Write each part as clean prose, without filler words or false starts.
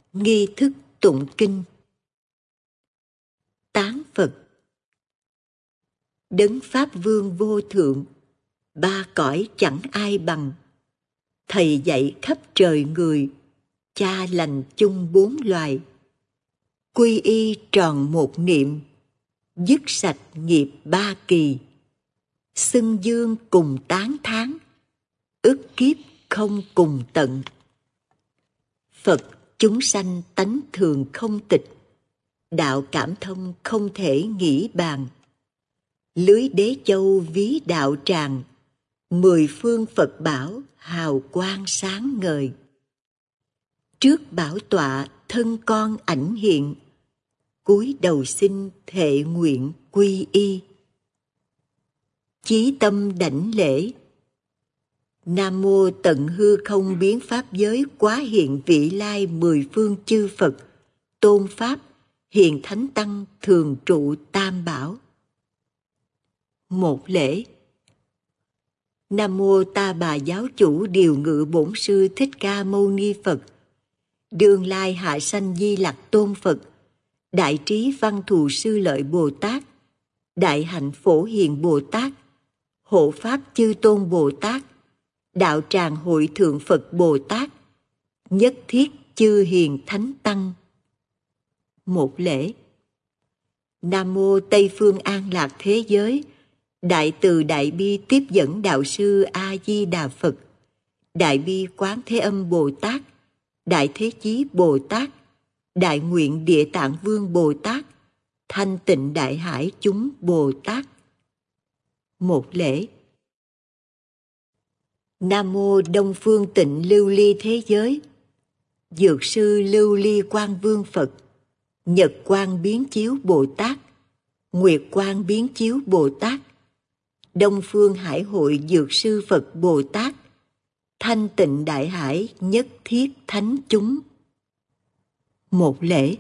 Nghi thức tụng kinh. Tán Phật. Đấng Pháp Vương vô thượng, ba cõi chẳng ai bằng. Thầy dạy khắp trời người, cha lành chung bốn loài. Quy y tròn một niệm, dứt sạch nghiệp ba kỳ. Xưng dương cùng tán thán, ức kiếp không cùng tận. Phật chúng sanh tánh thường không tịch, đạo cảm thông không thể nghĩ bàn. Lưới đế châu ví đạo tràng, mười phương Phật bảo hào quang sáng ngời. Trước bảo tọa thân con ảnh hiện, cúi đầu xin thệ nguyện quy y. Chí tâm đảnh lễ. Nam mô tận hư không biến pháp giới quá hiện vị lai mười phương chư Phật, tôn pháp, hiền thánh tăng thường trụ tam bảo. Một lễ. Nam mô Ta Bà Giáo Chủ Điều Ngự Bổn Sư Thích Ca Mâu Ni Phật, Đương Lai Hạ Sanh Di Lặc Tôn Phật, Đại Trí Văn Thù Sư Lợi Bồ Tát, Đại Hạnh Phổ Hiền Bồ Tát, Hộ Pháp Chư Tôn Bồ Tát, Đạo Tràng Hội Thượng Phật Bồ Tát, Nhất Thiết Chư Hiền Thánh Tăng. Một lễ. Nam mô Tây Phương An Lạc Thế Giới, Đại Từ Đại Bi Tiếp Dẫn Đạo Sư A Di Đà Phật, Đại Bi Quán Thế Âm Bồ Tát, Đại Thế Chí Bồ Tát, Đại Nguyện Địa Tạng Vương Bồ Tát, Thanh Tịnh Đại Hải chúng Bồ Tát. Một lễ. Nam mô Đông Phương Tịnh Lưu Ly Thế Giới, Dược Sư Lưu Ly Quang Vương Phật, Nhật Quang Biến Chiếu Bồ Tát, Nguyệt Quang Biến Chiếu Bồ Tát, Đông Phương Hải Hội Dược Sư Phật Bồ Tát, Thanh Tịnh Đại Hải Nhất Thiết Thánh chúng. Một lễ.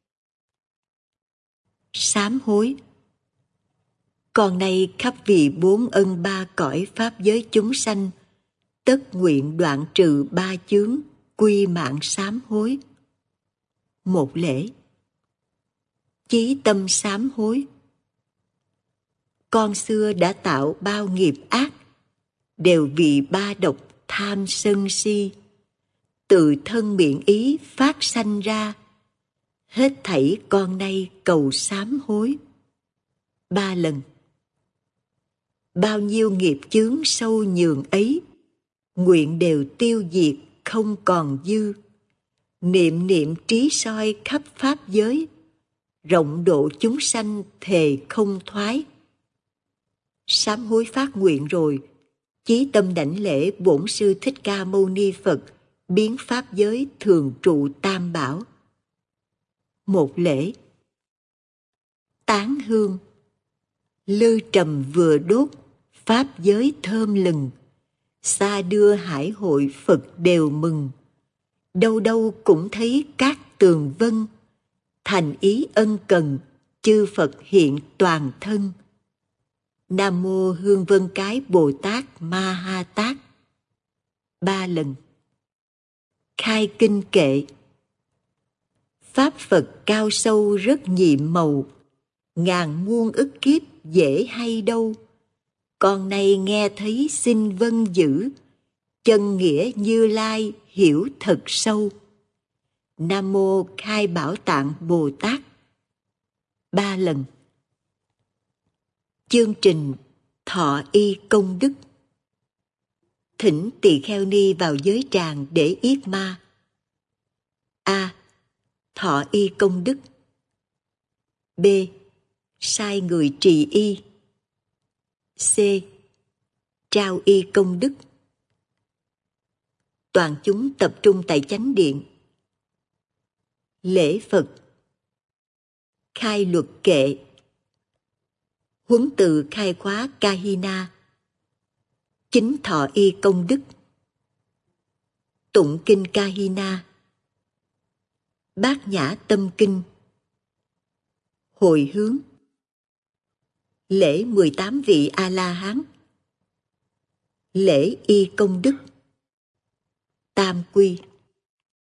Sám hối. Còn nay khắp vì bốn ân ba cõi pháp giới chúng sanh, tất nguyện đoạn trừ ba chướng, quy mạng sám hối. Một lễ. Chí tâm sám hối. Con xưa đã tạo bao nghiệp ác, đều vì ba độc tham sân si, tự thân miệng ý phát sanh ra, hết thảy con nay cầu sám hối. 3 lần. Bao nhiêu nghiệp chướng sâu nhường ấy, nguyện đều tiêu diệt không còn dư. Niệm niệm trí soi khắp pháp giới, rộng độ chúng sanh thề không thoái. Sám hối phát nguyện rồi, chí tâm đảnh lễ Bổn Sư Thích Ca Mâu Ni Phật, biến pháp giới thường trụ tam bảo. Một lễ. Tán hương. Lư trầm vừa đốt, pháp giới thơm lừng, xa đưa hải hội Phật đều mừng. Đâu đâu cũng thấy các tường vân, thành ý ân cần, chư Phật hiện toàn thân. Nam mô Hương Vân Cái Bồ Tát Ma Ha Tát. 3 lần. Khai kinh kệ. Pháp Phật cao sâu rất nhiệm màu, ngàn muôn ức kiếp dễ hay đâu. Con nay nghe thấy xin vâng giữ, chân nghĩa Như Lai hiểu thật sâu. Nam mô Khai Bảo Tạng Bồ Tát. 3 lần. Chương trình thọ y công đức. Thỉnh tỳ kheo ni vào giới tràng để yết ma. A. Thọ y công đức. B. Sai người trì y. C. Trao y công đức. Toàn chúng tập trung tại chánh điện. Lễ Phật. Khai luật kệ. Huấn từ khai khóa Kahina. Chính thọ y công đức. Tụng kinh Kahina. Bát nhã tâm kinh. Hồi hướng. Lễ 18 vị A-la-hán. Lễ y công đức. Tam quy.